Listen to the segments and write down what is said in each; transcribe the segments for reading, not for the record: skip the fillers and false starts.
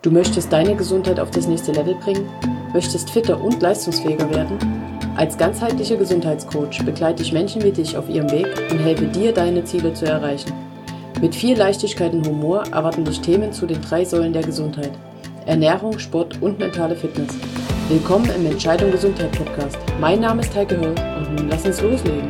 Du möchtest deine Gesundheit auf das nächste Level bringen? Möchtest fitter und leistungsfähiger werden? Als ganzheitlicher Gesundheitscoach begleite ich Menschen wie dich auf ihrem Weg und helfe dir, deine Ziele zu erreichen. Mit viel Leichtigkeit und Humor erwarten dich Themen zu den 3 Säulen der Gesundheit: Ernährung, Sport und mentale Fitness. Willkommen im Entscheidung Gesundheit Podcast. Mein Name ist Heike Höll und nun lass uns loslegen.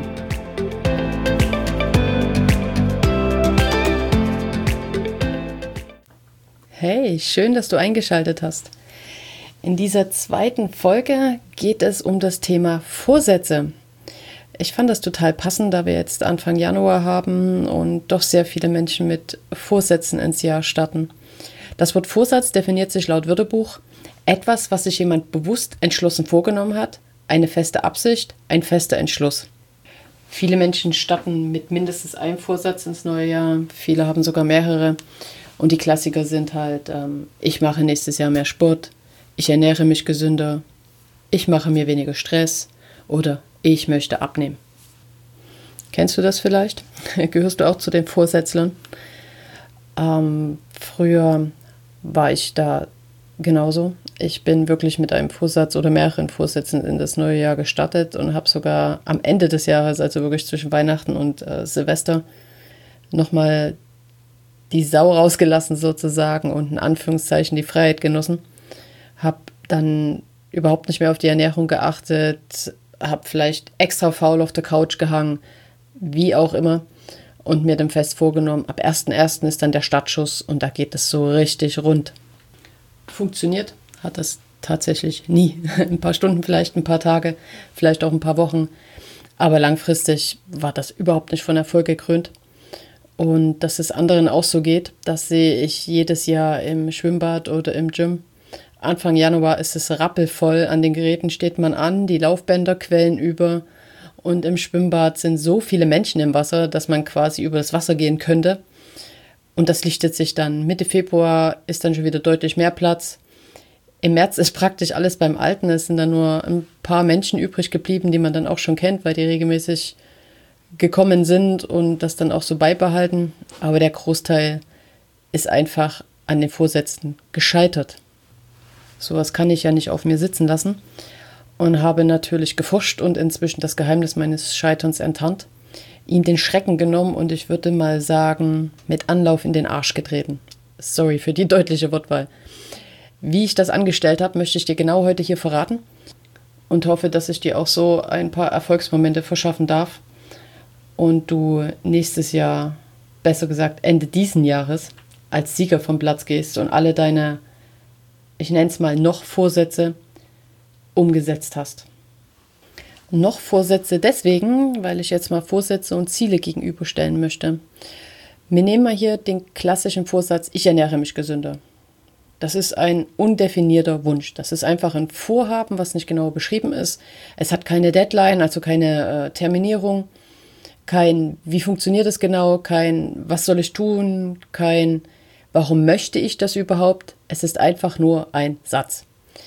Hey, schön, dass du eingeschaltet hast. In dieser 2. Folge geht es um das Thema Vorsätze. Ich fand das total passend, da wir jetzt Anfang Januar haben und doch sehr viele Menschen mit Vorsätzen ins Jahr starten. Das Wort Vorsatz definiert sich laut Wörterbuch: etwas, was sich jemand bewusst entschlossen vorgenommen hat, eine feste Absicht, ein fester Entschluss. Viele Menschen starten mit mindestens einem Vorsatz ins neue Jahr, viele haben sogar mehrere. Und die Klassiker sind halt, ich mache nächstes Jahr mehr Sport, ich ernähre mich gesünder, ich mache mir weniger Stress oder ich möchte abnehmen. Kennst du das vielleicht? Gehörst du auch zu den Vorsätzlern? Früher war ich da genauso. Ich bin wirklich mit einem Vorsatz oder mehreren Vorsätzen in das neue Jahr gestartet und habe sogar am Ende des Jahres, also wirklich zwischen Weihnachten und Silvester, nochmal die Sau rausgelassen sozusagen und in Anführungszeichen die Freiheit genossen. Habe dann überhaupt nicht mehr auf die Ernährung geachtet, habe vielleicht extra faul auf der Couch gehangen, wie auch immer, und mir dann fest vorgenommen, ab 1.1. ist dann der Startschuss und da geht es so richtig rund. Funktioniert hat das tatsächlich nie. Ein paar Stunden vielleicht, ein paar Tage, vielleicht auch ein paar Wochen, aber langfristig war das überhaupt nicht von Erfolg gekrönt. Und dass es anderen auch so geht, das sehe ich jedes Jahr im Schwimmbad oder im Gym. Anfang Januar ist es rappelvoll, an den Geräten steht man an, die Laufbänder quellen über und im Schwimmbad sind so viele Menschen im Wasser, dass man quasi über das Wasser gehen könnte. Und das lichtet sich dann. Mitte Februar ist dann schon wieder deutlich mehr Platz. Im März ist praktisch alles beim Alten. Es sind dann nur ein paar Menschen übrig geblieben, die man dann auch schon kennt, weil die regelmäßig gekommen sind und das dann auch so beibehalten. Aber der Großteil ist einfach an den Vorsätzen gescheitert. Sowas kann ich ja nicht auf mir sitzen lassen und habe natürlich geforscht und inzwischen das Geheimnis meines Scheiterns enttarnt, ihm den Schrecken genommen und ich würde mal sagen, mit Anlauf in den Arsch getreten. Sorry für die deutliche Wortwahl. Wie ich das angestellt habe, möchte ich dir genau heute hier verraten und hoffe, dass ich dir auch so ein paar Erfolgsmomente verschaffen darf und du nächstes Jahr, besser gesagt Ende diesen Jahres, als Sieger vom Platz gehst und alle deine, ich nenne es mal, noch Vorsätze umgesetzt hast. Noch Vorsätze deswegen, weil ich jetzt mal Vorsätze und Ziele gegenüberstellen möchte. Wir nehmen mal hier den klassischen Vorsatz, ich ernähre mich gesünder. Das ist ein undefinierter Wunsch. Das ist einfach ein Vorhaben, was nicht genau beschrieben ist. Es hat keine Deadline, also keine Terminierung. Kein, wie funktioniert es genau, kein, was soll ich tun, kein, warum möchte ich das überhaupt? Es ist einfach nur ein Satz.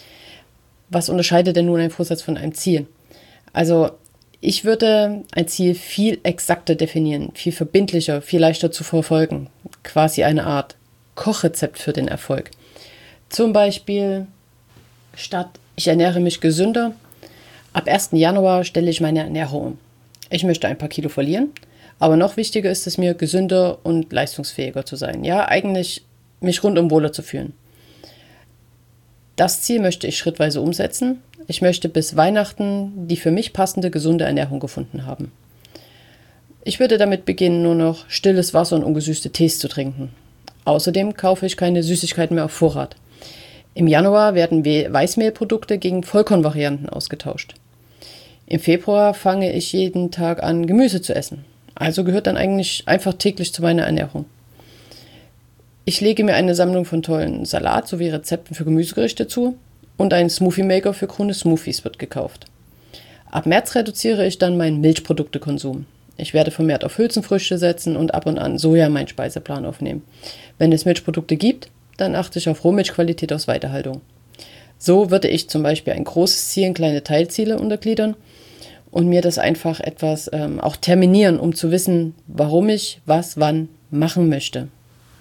Was unterscheidet denn nun ein Vorsatz von einem Ziel? Also ich würde ein Ziel viel exakter definieren, viel verbindlicher, viel leichter zu verfolgen. Quasi eine Art Kochrezept für den Erfolg. Zum Beispiel statt ich ernähre mich gesünder, ab 1. Januar stelle ich meine Ernährung um. Ich möchte ein paar Kilo verlieren, aber noch wichtiger ist es mir, gesünder und leistungsfähiger zu sein. Ja, eigentlich mich rundum wohler zu fühlen. Das Ziel möchte ich schrittweise umsetzen. Ich möchte bis Weihnachten die für mich passende, gesunde Ernährung gefunden haben. Ich würde damit beginnen, nur noch stilles Wasser und ungesüßte Tees zu trinken. Außerdem kaufe ich keine Süßigkeiten mehr auf Vorrat. Im Januar werden Weißmehlprodukte gegen Vollkornvarianten ausgetauscht. Im Februar fange ich jeden Tag an, Gemüse zu essen. Also gehört dann eigentlich einfach täglich zu meiner Ernährung. Ich lege mir eine Sammlung von tollen Salat sowie Rezepten für Gemüsegerichte zu und ein Smoothie Maker für grüne Smoothies wird gekauft. Ab März reduziere ich dann meinen Milchproduktekonsum. Ich werde vermehrt auf Hülsenfrüchte setzen und ab und an Soja in meinen Speiseplan aufnehmen. Wenn es Milchprodukte gibt, dann achte ich auf Rohmilchqualität aus Weiterhaltung. So würde ich zum Beispiel ein großes Ziel in kleine Teilziele untergliedern und mir das einfach etwas auch terminieren, um zu wissen, warum ich was wann machen möchte.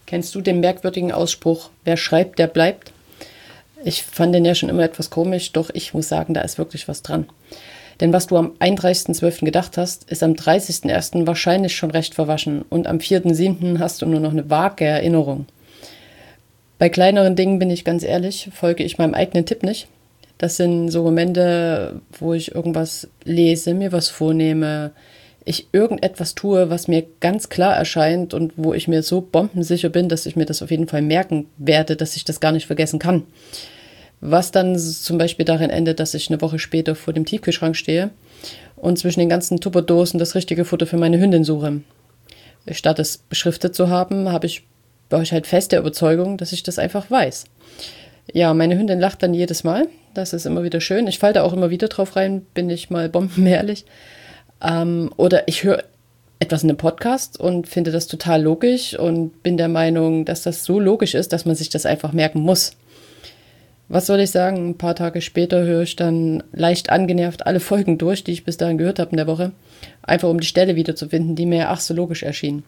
Kennst du den merkwürdigen Ausspruch, wer schreibt, der bleibt? Ich fand den ja schon immer etwas komisch, doch ich muss sagen, da ist wirklich was dran. Denn was du am 31.12. gedacht hast, ist am 30.01. wahrscheinlich schon recht verwaschen und am 4.07. hast du nur noch eine vage Erinnerung. Bei kleineren Dingen bin ich ganz ehrlich, folge ich meinem eigenen Tipp nicht. Das sind so Momente, wo ich irgendwas lese, mir was vornehme, ich irgendetwas tue, was mir ganz klar erscheint und wo ich mir so bombensicher bin, dass ich mir das auf jeden Fall merken werde, dass ich das gar nicht vergessen kann. Was dann zum Beispiel darin endet, dass ich eine Woche später vor dem Tiefkühlschrank stehe und zwischen den ganzen Tupperdosen das richtige Futter für meine Hündin suche. Statt es beschriftet zu haben, war ich halt fest der Überzeugung, dass ich das einfach weiß. Ja, meine Hündin lacht dann jedes Mal. Das ist immer wieder schön. Ich falle da auch immer wieder drauf rein, bin ich mal bombenehrlich. Oder ich höre etwas in einem Podcast und finde das total logisch und bin der Meinung, dass das so logisch ist, dass man sich das einfach merken muss. Was soll ich sagen? Ein paar Tage später höre ich dann leicht angenervt alle Folgen durch, die ich bis dahin gehört habe in der Woche. Einfach um die Stelle wiederzufinden, die mir ach so logisch erschien.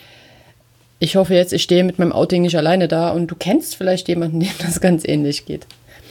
Ich hoffe jetzt, ich stehe mit meinem Outing nicht alleine da und du kennst vielleicht jemanden, dem das ganz ähnlich geht.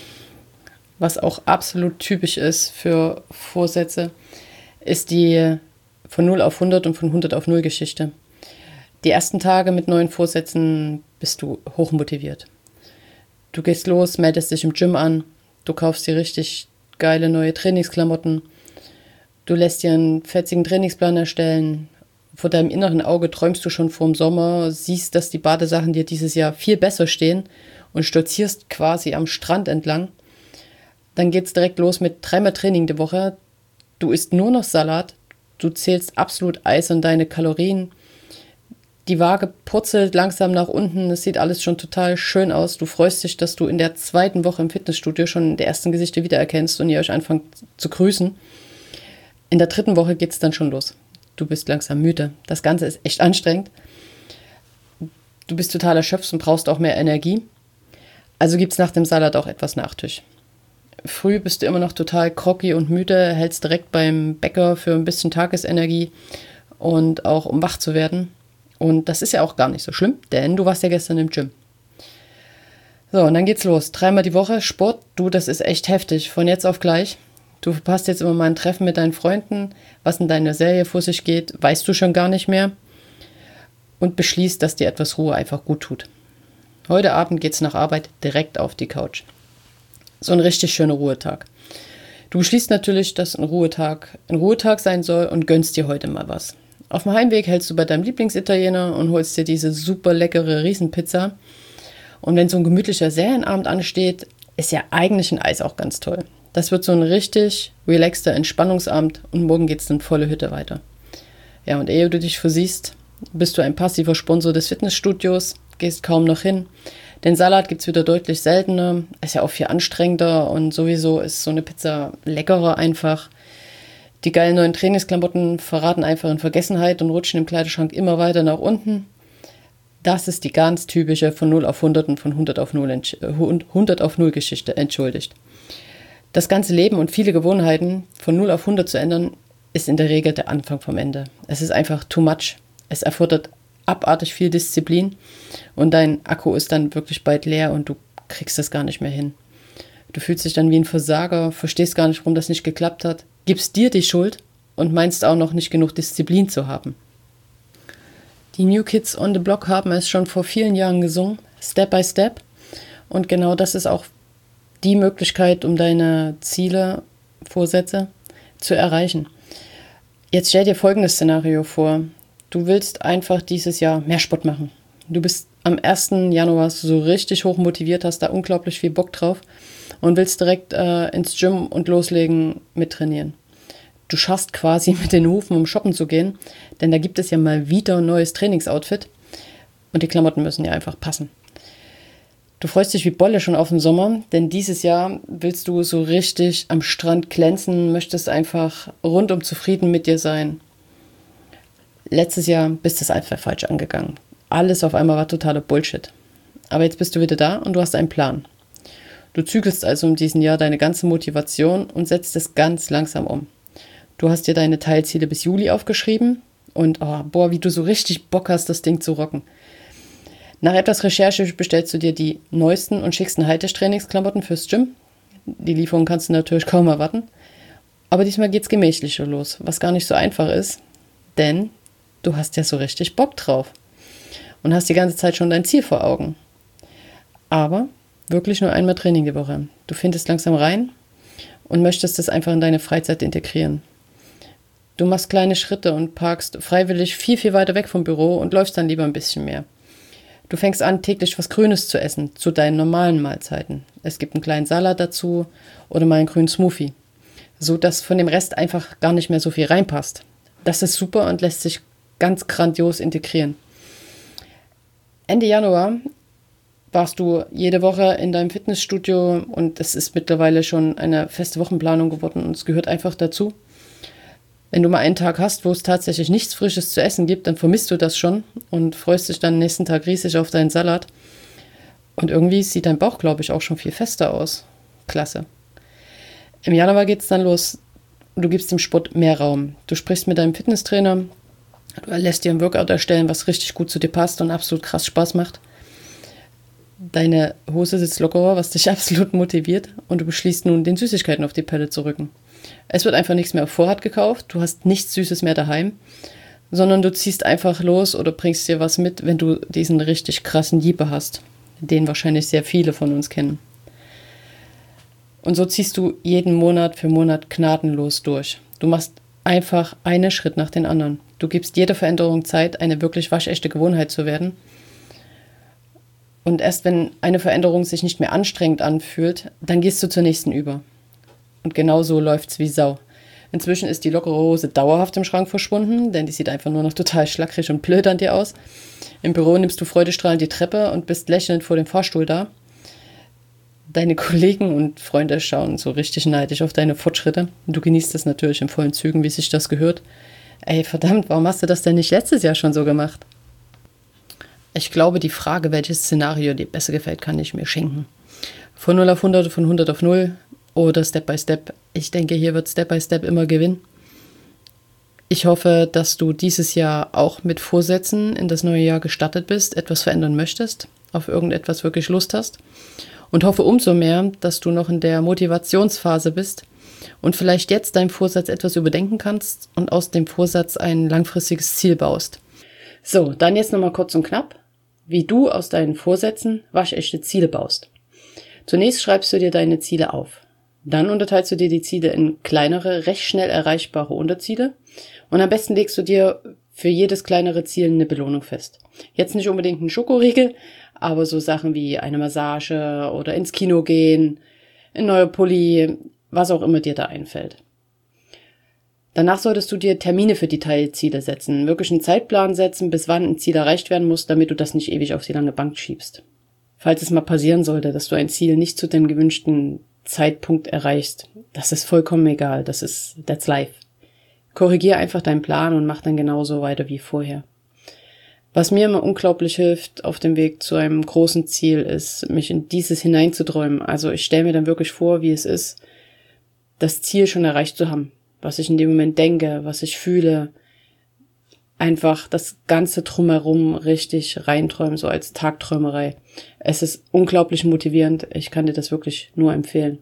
Was auch absolut typisch ist für Vorsätze, ist die von 0 auf 100 und von 100 auf 0 Geschichte. Die ersten Tage mit neuen Vorsätzen bist du hochmotiviert. Du gehst los, meldest dich im Gym an, du kaufst dir richtig geile neue Trainingsklamotten, du lässt dir einen fetzigen Trainingsplan erstellen. Vor deinem inneren Auge träumst du schon vorm Sommer, siehst, dass die Badesachen dir dieses Jahr viel besser stehen und stolzierst quasi am Strand entlang. Dann geht's direkt los mit 3-mal Training die Woche. Du isst nur noch Salat, du zählst absolut eisern deine Kalorien. Die Waage purzelt langsam nach unten, es sieht alles schon total schön aus. Du freust dich, dass du in der 2. Woche im Fitnessstudio schon die ersten Gesichter wiedererkennst und ihr euch anfangt zu grüßen. In der 3. Woche geht's dann schon los. Du bist langsam müde. Das Ganze ist echt anstrengend. Du bist total erschöpft und brauchst auch mehr Energie. Also gibt's nach dem Salat auch etwas Nachtisch. Früh bist du immer noch total groggy und müde, hältst direkt beim Bäcker für ein bisschen Tagesenergie und auch um wach zu werden. Und das ist ja auch gar nicht so schlimm, denn du warst ja gestern im Gym. So, und dann geht's los. 3-mal die Woche Sport. Du, das ist echt heftig. Von jetzt auf gleich. Du verpasst jetzt immer mal ein Treffen mit deinen Freunden. Was in deiner Serie vor sich geht, weißt du schon gar nicht mehr. Und beschließt, dass dir etwas Ruhe einfach gut tut. Heute Abend geht's nach Arbeit direkt auf die Couch. So ein richtig schöner Ruhetag. Du beschließt natürlich, dass ein Ruhetag sein soll und gönnst dir heute mal was. Auf dem Heimweg hältst du bei deinem Lieblingsitaliener und holst dir diese super leckere Riesenpizza. Und wenn so ein gemütlicher Serienabend ansteht, ist ja eigentlich ein Eis auch ganz toll. Das wird so ein richtig relaxter Entspannungsabend und morgen geht's dann volle Hütte weiter. Ja, und ehe du dich versiehst, bist du ein passiver Sponsor des Fitnessstudios, gehst kaum noch hin. Den Salat gibt's wieder deutlich seltener, ist ja auch viel anstrengender und sowieso ist so eine Pizza leckerer einfach. Die geilen neuen Trainingsklamotten verraten einfach in Vergessenheit und rutschen im Kleiderschrank immer weiter nach unten. Das ist die ganz typische von 0 auf 100 und von 100 auf 0 Geschichte, entschuldigt. Das ganze Leben und viele Gewohnheiten von 0 auf 100 zu ändern, ist in der Regel der Anfang vom Ende. Es ist einfach too much. Es erfordert abartig viel Disziplin und dein Akku ist dann wirklich bald leer und du kriegst das gar nicht mehr hin. Du fühlst dich dann wie ein Versager, verstehst gar nicht, warum das nicht geklappt hat, gibst dir die Schuld und meinst auch noch nicht genug Disziplin zu haben. Die New Kids on the Block haben es schon vor vielen Jahren gesungen, Step by Step. Und genau das ist auch die Möglichkeit, um deine Ziele, Vorsätze zu erreichen. Jetzt stell dir folgendes Szenario vor. Du willst einfach dieses Jahr mehr Sport machen. Du bist am 1. Januar so richtig hoch motiviert, hast da unglaublich viel Bock drauf und willst direkt ins Gym und loslegen mit Trainieren. Du schaffst quasi mit den Hufen, um shoppen zu gehen, denn da gibt es ja mal wieder ein neues Trainingsoutfit und die Klamotten müssen ja einfach passen. Du freust dich wie Bolle schon auf den Sommer, denn dieses Jahr willst du so richtig am Strand glänzen, möchtest einfach rundum zufrieden mit dir sein. Letztes Jahr bist du es einfach falsch angegangen. Alles auf einmal war totaler Bullshit. Aber jetzt bist du wieder da und du hast einen Plan. Du zügelst also in diesem Jahr deine ganze Motivation und setzt es ganz langsam um. Du hast dir deine Teilziele bis Juli aufgeschrieben und wie du so richtig Bock hast, das Ding zu rocken. Nach etwas Recherche bestellst du dir die neuesten und schicksten Hightech-Trainingsklamotten fürs Gym. Die Lieferung kannst du natürlich kaum erwarten. Aber diesmal geht's gemächlicher los, was gar nicht so einfach ist, denn du hast ja so richtig Bock drauf und hast die ganze Zeit schon dein Ziel vor Augen. Aber wirklich nur einmal Training die Woche. Du findest langsam rein und möchtest es einfach in deine Freizeit integrieren. Du machst kleine Schritte und parkst freiwillig viel, viel weiter weg vom Büro und läufst dann lieber ein bisschen mehr. Du fängst an, täglich was Grünes zu essen, zu deinen normalen Mahlzeiten. Es gibt einen kleinen Salat dazu oder mal einen grünen Smoothie, so dass von dem Rest einfach gar nicht mehr so viel reinpasst. Das ist super und lässt sich ganz grandios integrieren. Ende Januar warst du jede Woche in deinem Fitnessstudio und es ist mittlerweile schon eine feste Wochenplanung geworden und es gehört einfach dazu. Wenn du mal einen Tag hast, wo es tatsächlich nichts Frisches zu essen gibt, dann vermisst du das schon und freust dich dann nächsten Tag riesig auf deinen Salat. Und irgendwie sieht dein Bauch, glaube ich, auch schon viel fester aus. Klasse. Im Januar geht es dann los. Du gibst dem Sport mehr Raum. Du sprichst mit deinem Fitnesstrainer, du lässt dir ein Workout erstellen, was richtig gut zu dir passt und absolut krass Spaß macht. Deine Hose sitzt lockerer, was dich absolut motiviert und du beschließt nun, den Süßigkeiten auf die Pelle zu rücken. Es wird einfach nichts mehr auf Vorrat gekauft, du hast nichts Süßes mehr daheim, sondern du ziehst einfach los oder bringst dir was mit, wenn du diesen richtig krassen Jeeper hast, den wahrscheinlich sehr viele von uns kennen. Und so ziehst du jeden Monat für Monat gnadenlos durch. Du machst einfach einen Schritt nach den anderen. Du gibst jeder Veränderung Zeit, eine wirklich waschechte Gewohnheit zu werden. Und erst wenn eine Veränderung sich nicht mehr anstrengend anfühlt, dann gehst du zur nächsten über. Und genau so läuft's wie Sau. Inzwischen ist die lockere Hose dauerhaft im Schrank verschwunden, denn die sieht einfach nur noch total schlackrig und blöd an dir aus. Im Büro nimmst du freudestrahlend die Treppe und bist lächelnd vor dem Fahrstuhl da. Deine Kollegen und Freunde schauen so richtig neidisch auf deine Fortschritte. Du genießt das natürlich in vollen Zügen, wie sich das gehört. Ey, verdammt, warum hast du das denn nicht letztes Jahr schon so gemacht? Ich glaube, die Frage, welches Szenario dir besser gefällt, kann ich mir schenken. Von 0 auf 100, von 100 auf 0 oder Step by Step. Ich denke, hier wird Step by Step immer gewinnen. Ich hoffe, dass du dieses Jahr auch mit Vorsätzen in das neue Jahr gestartet bist, etwas verändern möchtest, auf irgendetwas wirklich Lust hast. Und hoffe umso mehr, dass du noch in der Motivationsphase bist und vielleicht jetzt deinen Vorsatz etwas überdenken kannst und aus dem Vorsatz ein langfristiges Ziel baust. So, dann jetzt nochmal kurz und knapp, wie du aus deinen Vorsätzen waschechte Ziele baust. Zunächst schreibst du dir deine Ziele auf. Dann unterteilst du dir die Ziele in kleinere, recht schnell erreichbare Unterziele und am besten legst du dir für jedes kleinere Ziel eine Belohnung fest. Jetzt nicht unbedingt ein Schokoriegel, aber so Sachen wie eine Massage oder ins Kino gehen, ein neuer Pulli, was auch immer dir da einfällt. Danach solltest du dir Termine für die Teilziele setzen, wirklich einen Zeitplan setzen, bis wann ein Ziel erreicht werden muss, damit du das nicht ewig auf die lange Bank schiebst. Falls es mal passieren sollte, dass du ein Ziel nicht zu dem gewünschten Zeitpunkt erreichst, das ist vollkommen egal, that's life. Korrigier einfach deinen Plan und mach dann genauso weiter wie vorher. Was mir immer unglaublich hilft auf dem Weg zu einem großen Ziel ist, mich in dieses hineinzuträumen. Also ich stelle mir dann wirklich vor, wie es ist, das Ziel schon erreicht zu haben. Was ich in dem Moment denke, was ich fühle. Einfach das Ganze drumherum richtig reinträumen, so als Tagträumerei. Es ist unglaublich motivierend. Ich kann dir das wirklich nur empfehlen.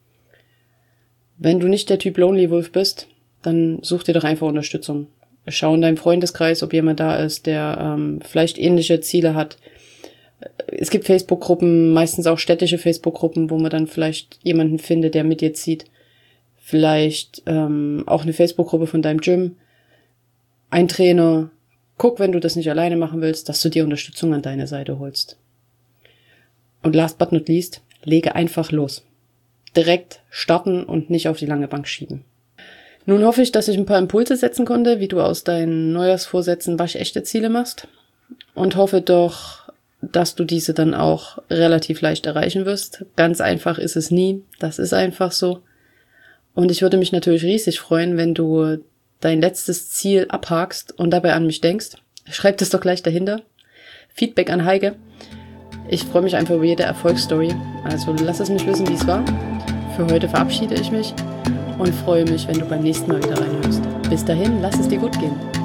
Wenn du nicht der Typ Lonely Wolf bist, dann such dir doch einfach Unterstützung. Schau in deinem Freundeskreis, ob jemand da ist, der vielleicht ähnliche Ziele hat. Es gibt Facebook-Gruppen, meistens auch städtische Facebook-Gruppen, wo man dann vielleicht jemanden findet, der mit dir zieht. Vielleicht auch eine Facebook-Gruppe von deinem Gym. Ein Trainer. Guck, wenn du das nicht alleine machen willst, dass du dir Unterstützung an deine Seite holst. Und last but not least, lege einfach los. Direkt starten und nicht auf die lange Bank schieben. Nun hoffe ich, dass ich ein paar Impulse setzen konnte, wie du aus deinen Neujahrsvorsätzen waschechte Ziele machst. Und hoffe doch, dass du diese dann auch relativ leicht erreichen wirst. Ganz einfach ist es nie. Das ist einfach so. Und ich würde mich natürlich riesig freuen, wenn du dein letztes Ziel abhakst und dabei an mich denkst. Schreib das doch gleich dahinter. Feedback an Heike. Ich freue mich einfach über jede Erfolgsstory. Also lass es mich wissen, wie es war. Für heute verabschiede ich mich und freue mich, wenn du beim nächsten Mal wieder reinhörst. Bis dahin, lass es dir gut gehen.